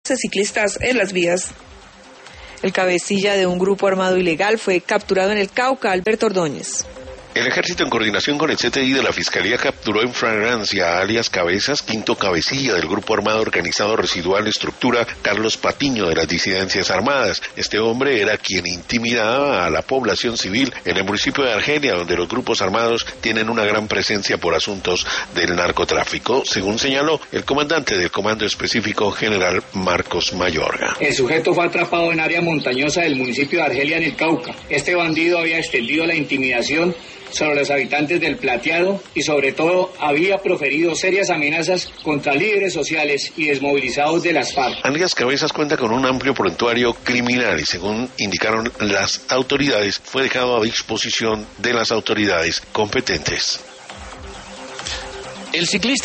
ciclistas en las vías. El cabecilla de un grupo armado ilegal fue capturado en el Cauca, Alberto Ordóñez. El Ejército, en coordinación con el CTI de la Fiscalía, capturó en flagrancia a alias Cabezas, quinto cabecilla del grupo armado organizado residual Estructura, Carlos Patiño, de las disidencias armadas. Este hombre era quien intimidaba a la población civil en el municipio de Argelia, donde los grupos armados tienen una gran presencia por asuntos del narcotráfico, según señaló el comandante del Comando Específico, general Marcos Mayorga. El sujeto fue atrapado en área montañosa del municipio de Argelia, en el Cauca. Este bandido había extendido la intimidación sobre los habitantes del Plateado y sobre todo había proferido serias amenazas contra líderes sociales y desmovilizados de las FARC. Alias Cabezas cuenta con un amplio prontuario criminal y, según indicaron las autoridades, fue dejado a disposición de las autoridades competentes. El ciclista